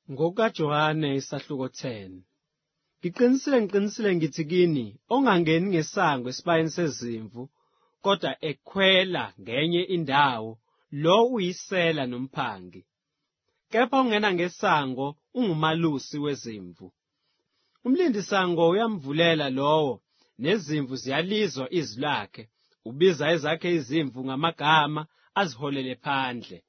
NgokaJohane isahluko 10. Ngiqinisile ngithi kini, ongangeni ngesango esibayeni sezimvu, kodwa ekhwela ngenye indawo, lo uyisela nomphangi. Kepha ongena ngesango ungumalusi wezimvu. Umlindisango uyamvulela lowo, nezimvu ziyalizwa izwi lakhe, ubiza ezakhe izimvu ngamagama, aziholele phandle.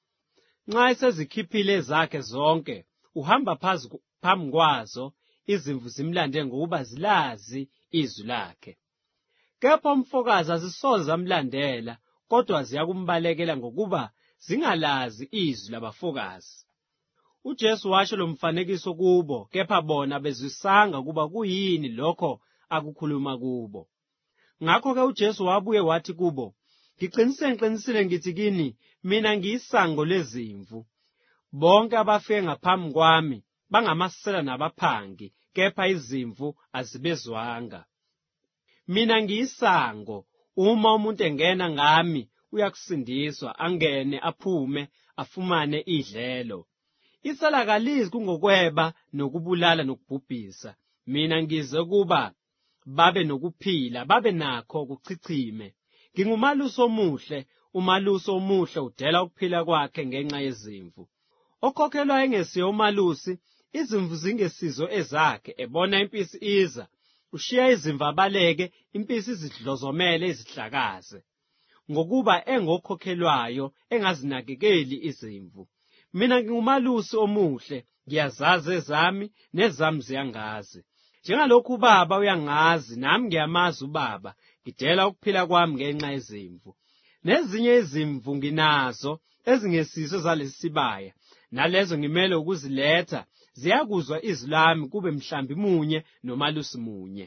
Nxa esezikhiphile ezakhe zonke, uhamba phambi kwazo, izimvu zimlande ngokuba zilazi izwi lakhe. Kepha umfokazi azisoze zamlandela, kodwa ziyakumbalekela ngokuba zingalazi izwi labafokazi. UJesu washo lo mfanekiso kubo, kepha bona bezwisanga ukuba kuyini lokho akukhuluma kubo. Ngakho-ke uJesu wabuye wathi kubo, ngiqinisile ngithi kini, mina ngiyisango lezimvu. Bonke abafike ngaphambi kwami bangamasela nabaphangi, kepha izimvu azibezwanga. Mina ngiyisango, uma umuntu engena ngami uyakusindiswa, angene aphume afumane idlelo. Isela kalizi kungokweba nokubulala nokubhubhisa. Mina ngize kuba babe nokuphila, babe nakho kuchichime. Ngingumalusi omuhle, umalusi omuhle udela ukuphila kwakhe ngenxa yezimvu. Okhokhelwa engesiye umalusi, izimvu zingesizo ezakhe, ebona impisi iza, ushiya izimvu abaleke, impisi izidlozomele izihlakaze. Ngokuba engokhokhelwayo engazinakekeli izimvu. Mina ngingumalusi omuhle, ngiyazazi ezami, nezami ziyangazi. Njengalokhu uBaba uyangazi, nami ngiyamazi uBaba, ngidela ukuphila kwami ngenxa yezimvu. Nezinye izimvu nginazo, ezingesizo zalesi sibaya, nalezo ngimele ukuziletha, ziyakuzwa izwi lami, kube mhlambi munye nomalusi munye.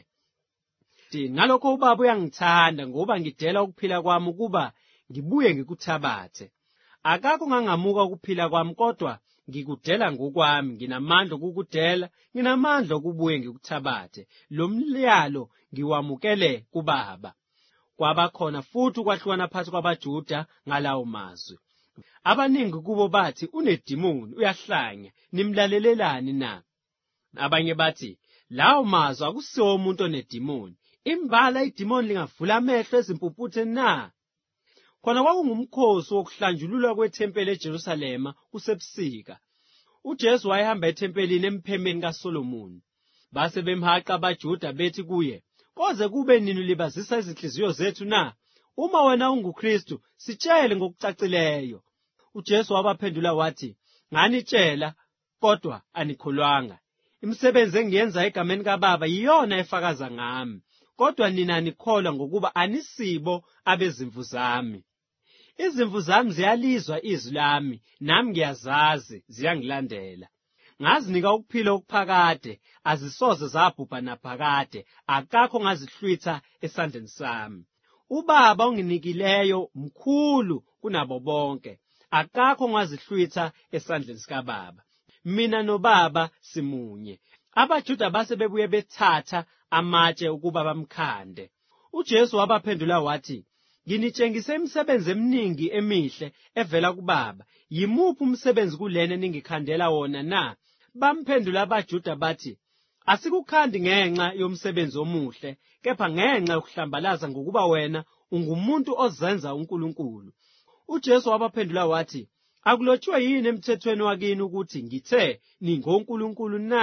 Ngalokho uBaba uyangithanda, ngoba ngidela ukuphila kwami ukuba ngibuye ngikuthabathe. Akakho ngangamuka ukuphila kwami, kodwa ngikudela ngokwami, nginamandla okukudela, nginamandla okubuye ngikuthabathe. Lo mlyalo ngiwamukele kuBaba. Kwabakhona futhi ukwahlukana phakathi kwabaJuda ngalawo mazwi. Abaningi kubo bathi, unedimoni, uyahlanya, nimlalelelani na? Abanye bathi, lawo mazwi akusiwo umuntu onedimoni. Imbala idimoni lingavula amehlo ezimpuputhe na? Khona kwakungumkhosi wokuhlanjululwa kwethempeli eJerusalema kusebusika. UJesu wayehamba ethempelini emphemeni kaSolomoni. Base bemhaqa abaJuda bethi kuye, koze kube nini libazisa izinhliziyo zethu na? Uma wena unguKristu, sitshele ngokucacileyo. UJesu wabaphendula wathi, nganitshela, kodwa anikholwanga. Imisebenzi engiyenza egameni kaBaba yiyona efakaza ngami, kodwa nina nikholwa ngokuba anisibo abezimvu zami. Izimvu zami ziyalizwa izwi lami, nami ngiyazazi, ziyangilandela. Ngazinika ukuphila okuphakade, azisoze zabhubha naphakade, akakho ngazihlwitha esandleni sami. uBaba onginikileyo mkhulu kunabo bonke, akakho ngazihlwitha esandleni sikaBaba. Mina noBaba simunye. AbaJuda base bebuye bethatha amatshe ukuba bamkhande. UJesu wabaphendula wathi, nginitshengise imisebenzi eminingi emihle evela kuBaba. Yimuphi umsebenzi kulena ningikhandela wona na? Bamphendula abaJuda bathi, asikukhandi ngenxa yomsebenzi omuhle, kepha ngenxa yokuhlambalaza ngokuba wena ungumuntu ozenza uNkulunkulu. UJesu wabaphendula wathi, akulotshiwe yini emthethweni wakini ukuthi ngithe ningonkulunkulu na?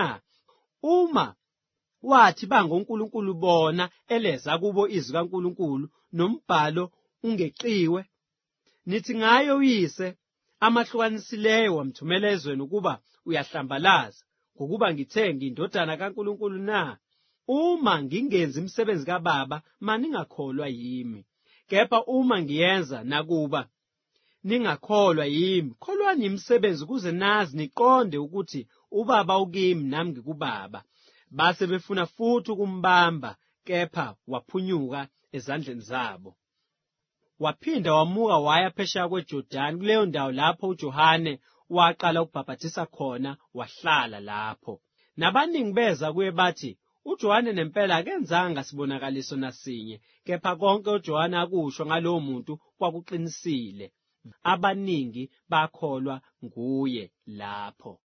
Uma wathi bangonkulunkulu bona eleza kubo izwi kaNkulunkulu, nombhalo ungeqiwe. Nithi ngaye uyise amahlukanisileyo wamthumela ezweni ukuba uyahlambalaza, ngokuba ngithe ngiyindodana kaNkulunkulu na? Uma ngingenzi imisebenzi kaBaba, maningakholwa yimi. Kepha uma ngiyenza, nakuba ningakholwa yimi, kholwani imisebenzi ukuze nazi niqonde ukuthi uBaba ukimi nami ngikuBaba. Base befuna futhi ukumbamba, kepha waphunyuka ezandleni zabo. Waphinda wamuka waya phesheya kweJordani, kuleyo ndawo lapho uJohane waqala ukubhaphathisa khona, wahlala lapho. Nabaningi beza kuye bathi, uJohane nempela akenzanga sibonakaliso nasinye, kepha konke uJohane akusho ngalowo muntu kwakuqinisile. Abaningi bakholwa nguye lapho.